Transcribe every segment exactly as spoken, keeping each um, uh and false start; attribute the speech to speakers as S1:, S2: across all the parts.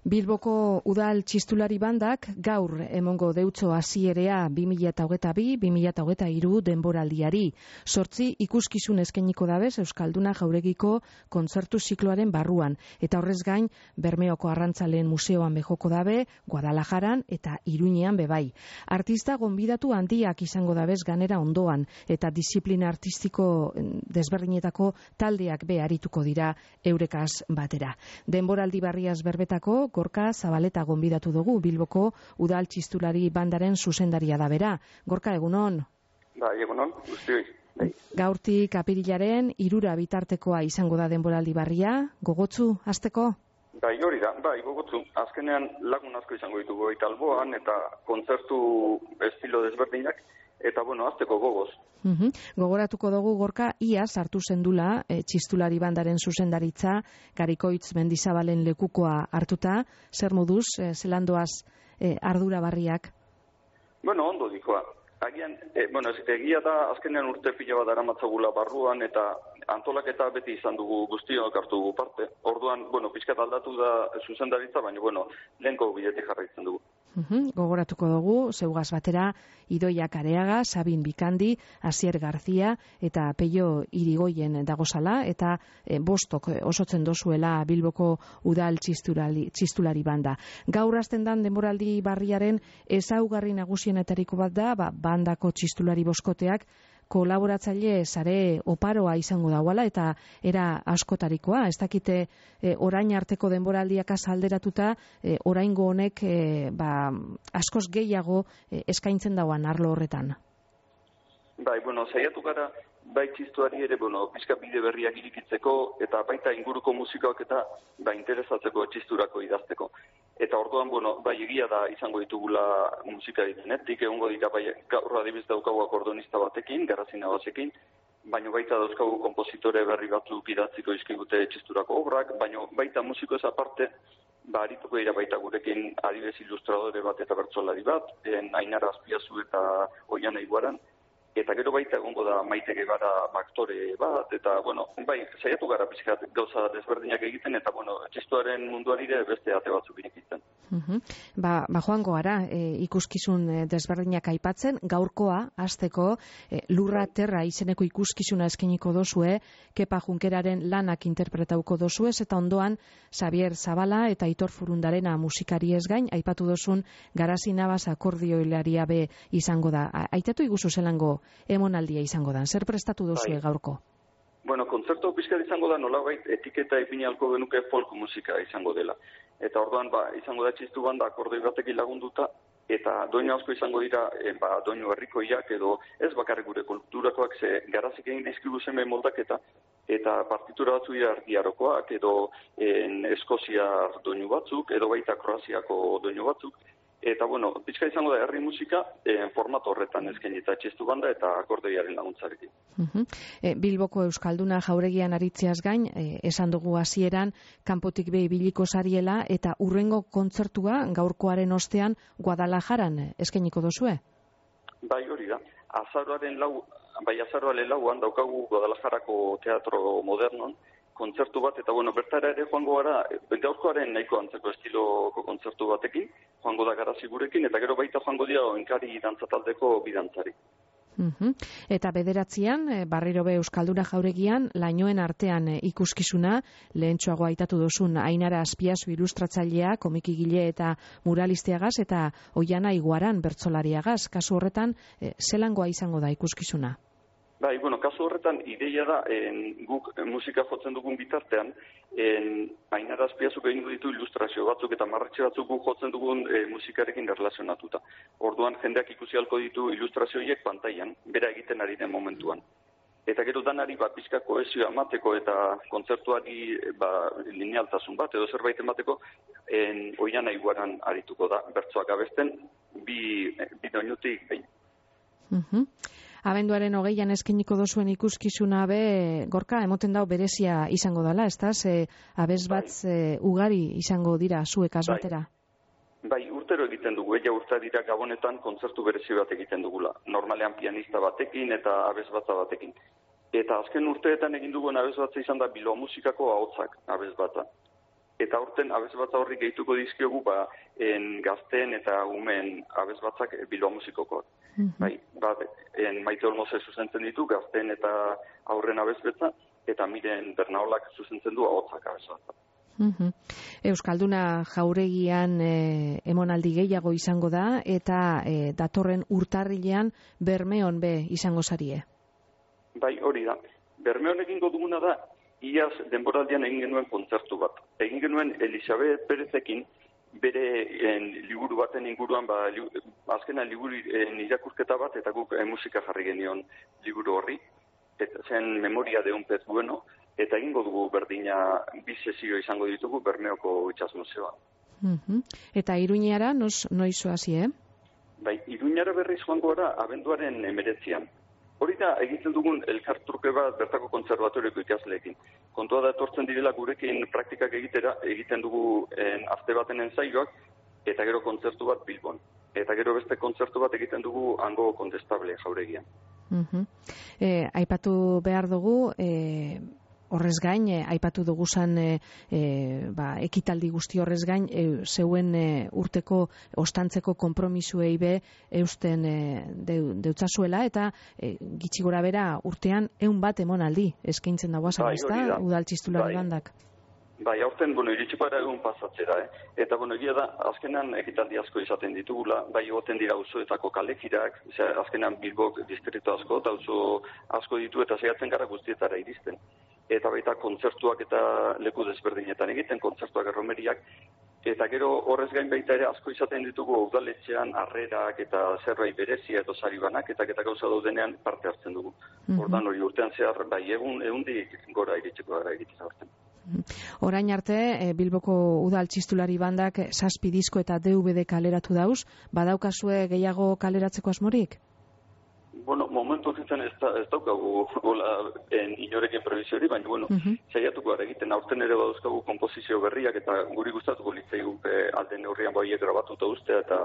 S1: Bilboko udal txistulari bandak gaur emongo deutso hasierea bi mila hogeita bi bi mila hogeita hiru denboraldiari. Zortzi ikuskizun eskainiko dabez Euskalduna Jauregiko kontzertu zikloaren barruan. Eta horrez gain, Bermeoko Arrantzaleen Museoan bejoko dabe, Guadalajaran eta Iruñean bebai. Artista gonbidatu handiak izango dabez ganera ondoan, eta disiplina artistiko desberdinetako taldeak be arituko dira eurekaz batera. Denboraldi barriaz berbetako Gorka Zabaleta gonbidatu dugu, Bilboko udal txistulari bandaren zuzendaria da bera. Gorka, egunon?
S2: Bai, egunon, guztioi. Bai.
S1: Gaurtik apirilaren hirura bitartekoa izango da denboraldi barria, gogotzu, hasteko?
S2: Bai, hori da, bai, gogotzu. Azkenean lagun asko izango ditugu eta alboan eta kontzertu estilo desberdinak, eta bueno, hasteko gogoz.
S1: Uhum. Gogoratuko dugu Gorka, ia sartu zendula e, txistulari bandaren zuzendaritza, Garikoitz Mendizabalen lekukoa hartuta, zer moduz, e, zelandoaz e, ardura barriak?
S2: Bueno, ondo dikoa. Agian, e, bueno, egia da azkenean urte pila bat daramatzagula barruan eta antolaketa beti izan dugu guztiok hartu dugu parte. Orduan, bueno, pixkat aldatu da zuzendaritza, baina, bueno, lehenko bidetik jarraitzen dugu.
S1: Uhum. Gogoratuko dugu, zeugaz batera, Idoia Kareaga, Sabin Bikandi, Asier Garzia eta Peio Irigoyen dagozala, eta e, bostok osotzen dozuela Bilboko udal txistulari, txistulari banda. Gaur hasten dan denboraldi barriaren ezaugarri nagusienetariko bat da, ba, bandako txistulari boskoteak kolaboratzaile sare oparoa izango dauala eta era askotarikoa. Ez dakite e, orain arteko denboraldiak alderatuta, e, oraingo honek e, ba, askoz gehiago e, eskaintzen dauan arlo horretan.
S2: Bai, bueno, saiatu gara bai txistuari ere, bueno, pixka bide berriak irikitzeko eta baita inguruko musikoak eta ba interesatzeko txisturako idazteko. Eta orduan, bueno, bai egia da izango ditugula musika ditenetik, egongo dira bai gaur adibiz daukagu akordonista batekin, Garazina batekin, baina baita dauzkagu konpositore berri batzuk idatziko izkigute txisturako obrak, baina baita musiko ez aparte, ba arituko dira baita gurekin adibez ilustradore bat eta bertsolari bat, en Ainara Azpiazu eta Oiana Iguaran, eta gero baita egongo da Maite Gebara aktore bat, eta, bueno, bai, saiatu gara pixkat gauza desberdinak egiten, eta, bueno, txistuaren munduari ere beste ate batzuk egiten.
S1: Uhum. Ba, ba joango gara, e, ikuskizun desberdinak aipatzen, gaurkoa, hasteko, e, Lurra Terra izeneko ikuskizuna eskainiko dozue, Kepa Junkeraren lanak interpretauko dozuez, eta ondoan, Xavier Zabala eta Aitor Furundarena musikari ez gain, aipatu dozun Garazi Navas akordioilaria be izango da. Aitatu iguzu zelango emonaldia izango da. Zer prestatu dozue gaurko?
S2: Bueno, kontzertu pixkat izango da nolabait etiketa ipini alko genuke folk musika izango dela. Eta orduan, ba, izango da txistu banda akordoi batekin lagunduta, eta doinu asko izango dira, e, ba, doinu herrikoiak edo ez bakarrik gure kulturakoak, ze Garazik egin dizkigu zenbe moldaketa, eta partitura batzu dira erdiarokoak, edo en, Eskoziar doinu batzuk, edo baita Kroaziako doinu batzuk, eta, bueno, pixka izango da herri musika eh, formato horretan eskainita txistu banda eta akordeoiaren laguntzarekin.
S1: Uh-huh. e, Bilboko Euskalduna Jauregian aritzeaz gain, e, esan dugu hasieran kanpotik be ibiliko sariela, eta urrengo kontzertua gaurkoaren ostean Guadalajaran eskainiko dozue?
S2: Bai, hori da. Azaroaren lau, bai azaroaren lauan daukagu Guadalajarako teatro modernon, kontzertu bat, eta bueno, bertara ere joango gara, gaurkoaren nahiko antzeko estiloko kontzertu batekin, joango da Garazi gurekin, eta gero baita joango dira Oinkari dantzataldeko bidantzari.
S1: Uh-huh. Eta bederatzian, barriro be Euskalduna Jauregian, lainoen artean ikuskizuna, lehentxoago aitatu dozun Ainara Azpiazu ilustratzailea, komikigile eta muralisteagaz, eta Oiana Iguaran bertsolariagaz. Kasu horretan, zelangoa izango da ikuskizuna?
S2: Bai, bueno, kasu horretan ideia da, en, guk musika jotzen dugun bitartean, en, Ainara Azpiazuk egin ditu ilustrazio batzuk eta marratxe batzuk guk jotzen dugun e, musikarekin erlazionatuta. Orduan jendeak ikusi halko ditu ilustrazioiek pantailan, bera egiten ari den momentuan. Eta gero danari bat pixka kohesioa emateko eta kontzertuari ba, linealtasun bat, edo zerbait emateko, en, Oiana Iguaran arituko da, bertsoak abesten, bi, bi doinutik behin.
S1: Uh-huh. Abenduaren hogeian eskeniko dozuen ikuskizuna be, Gorka, emoten dau berezia izango dela, ez da? Ze abez bat bai. Ugari izango dira zuek azbatera.
S2: Bai. bai, urtero egiten dugu, ella urte dira Gabonetan kontzertu berezi bat egiten dugula. Normalean pianista batekin eta abez batza batekin. Eta azken urteetan egin duguen abez batza izan da Bilbao musikako ahotsak abez batza. Eta aurten abesbatza horri gehituko dizkiogu ba, en gazteen eta umeen abesbatzak Bilbao Musikokoak. Mm-hmm. Bai, bat, en Maite Olmose zuzentzen ditu gazteen eta aurren abesbatza, eta Miren Bernaolak zuzentzen du ahotsak abesbatza.
S1: Mm-hmm. Euskalduna Jauregian e, emonaldi gehiago izango da, eta e, datorren urtarrilean Bermeon be izango zarie.
S2: Bai, hori da. Bermeon egingo duguna da, iaz denboraldian egin genuen kontzertu bat. Egin genuen Elisabet Perezekin bere en, liburu baten inguruan, ba, li, azkenan liburu en, irakurketa bat, eta guk en, musika jarri genion liburu horri, eta zen Memoria de un pez bueno, eta egingo dugu berdina bi sesio izango ditugu Bermeoko Itsas Museoan.
S1: Mm-hmm. Eta Iruñara, noiz noiz hasi, eh?
S2: Bai, Iruñara berriz joango gara abenduaren emeretzian. Hori da, egiten dugun elkartruke bat bertako kontserbatorioko ikasleekin. Kontua da etortzen direla gurekin praktikak egitera, egiten dugu en, aste baten ensaioak, eta gero kontzertu bat Bilbon. Eta gero beste kontzertu bat egiten dugu hango Kontestable Jauregian.
S1: Mm-hmm. eh, aipatu behar dugu, eh, horrez gain, eh, aipatu dugu zan eh, eh, ba, ekitaldi guzti horrez gain, eh, zeuen eh, urteko ostantzeko konpromisuei be eusten eh, de, deutzazuela, eta eh, gitxi gora bera urtean eun bat emonaldi eskaintzen dagoa zara, ezta, udal txistulari bandak.
S2: Bai, aurten, bueno, iritsiko gara egun pasatzera, eh? Eta, bueno, egia da, azkenan ekitaldi asko izaten ditugula, bai egoten dira auzoetako kalekirak, azkenan Bilbok distrito asko, eta auzo asko ditu, eta saiatzen gara guztietara iristen. Eta baita kontzertuak eta leku desberdinetan egiten, kontzertuak erromeriak, eta gero horrez gain baita ere asko izaten ditugu udaletxean harrerak eta zerbait berezia edo saribanak, eta eta gauza daudenean parte hartzen dugu. Mm-hmm. Ordan hori urtean zehar, bai egun ehundik gora iritsiko gara egiten aurten.
S1: Orain arte, e, Bilboko udal txistulari bandak zazpi disko eta D V D kaleratu dauz, badaukazue gehiago kaleratzeko asmorik?
S2: Bueno, momentu horretzen ez, da, ez daukagu hola, en inorekin prebiziori, baina, bueno, uh-huh. saiatuko gara egiten, aurten ere badauzkagu kompozizio berriak, eta guri gustatuko litzaigu e, alde neurrian baiek grabatuta ustea eta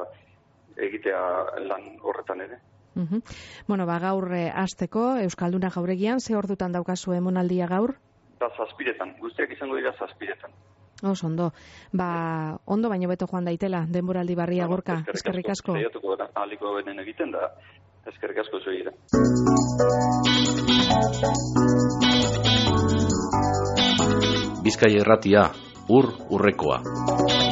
S2: egitea lan horretan ere.
S1: Uh-huh. Bueno, ba, gaur e, hasteko Euskalduna Jauregian, ze ordutan daukazu emonaldia gaur?
S2: Da, zazpiretan, guztiak izango dira zazpiretan.
S1: Oso, ondo. Ba, ondo baino beto joan daitela, denboraldi barria, no, Gorka, eskerrik asko.
S2: Saiatuko gara, aliko benen egiten da, eskerrik asko zuegira.
S3: Bizkaia Irratia, ur urrekoa.